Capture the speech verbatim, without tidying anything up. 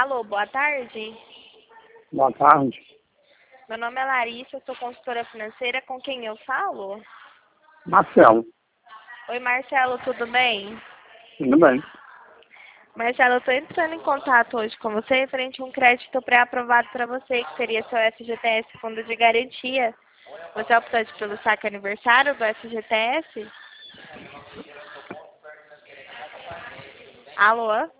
Alô, boa tarde. Boa tarde. Meu nome é Larissa, sou consultora financeira. Com quem eu falo? Marcelo. Oi, Marcelo, tudo bem? Tudo bem. Marcelo, eu estou entrando em contato hoje com você referente a um crédito pré-aprovado para você, que seria seu F G T S Fundo de Garantia. Você é optante pelo saque aniversário do F G T S? Alô?